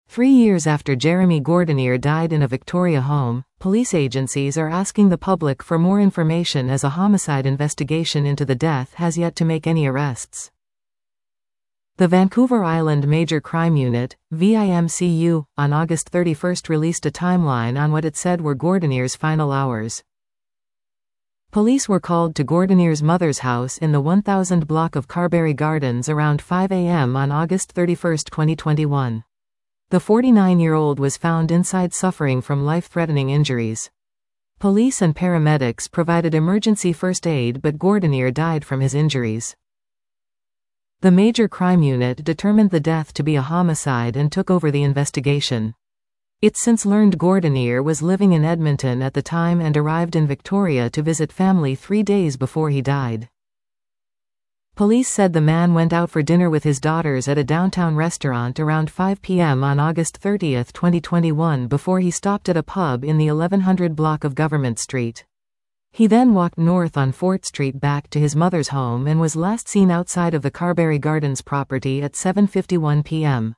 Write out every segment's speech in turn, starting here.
3 years after Jeremy Gordonier died in a Victoria home, police agencies are asking the public for more information as a homicide investigation into the death has yet to make any arrests. The Vancouver Island Major Crime Unit, VIMCU, on August 31 released a timeline on what it said were Gordonier's final hours. Police were called to Gordonier's mother's house in the 1000 block of Carberry Gardens around 5 a.m. on August 31, 2021. The 49-year-old was found inside suffering from life-threatening injuries. Police and paramedics provided emergency first aid, but Gordonier died from his injuries. The Major Crime Unit determined the death to be a homicide and took over the investigation. It's since learned Gordonier was living in Edmonton at the time and arrived in Victoria to visit family 3 days before he died. Police said the man went out for dinner with his daughters at a downtown restaurant around 5 p.m. on August 30, 2021 before he stopped at a pub in the 1100 block of Government Street. He then walked north on Fort Street back to his mother's home and was last seen outside of the Carberry Gardens property at 7:51 p.m.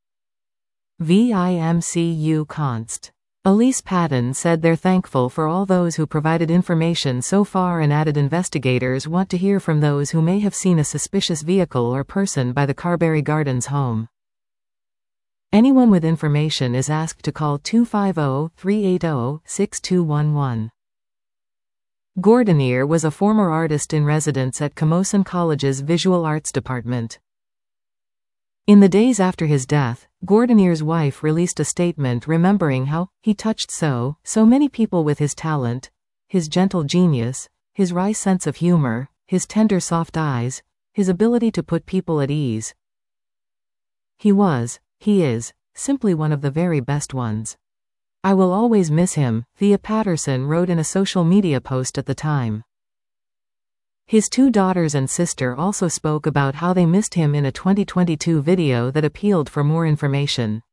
VIMCU Const. Elise Patton said they're thankful for all those who provided information so far and added investigators want to hear from those who may have seen a suspicious vehicle or person by the Carberry Gardens home. Anyone with information is asked to call 250-380-6211. Gordonier was a former artist in residence at Camosun College's Visual Arts Department. In the days after his death, Gordonier's wife released a statement remembering how he touched so many people with his talent, his gentle genius, his wry sense of humor, his tender soft eyes, his ability to put people at ease. He is, simply one of the very best ones. I will always miss him, Thea Patterson wrote in a social media post at the time. His 2 daughters and sister also spoke about how they missed him in a 2022 video that appealed for more information.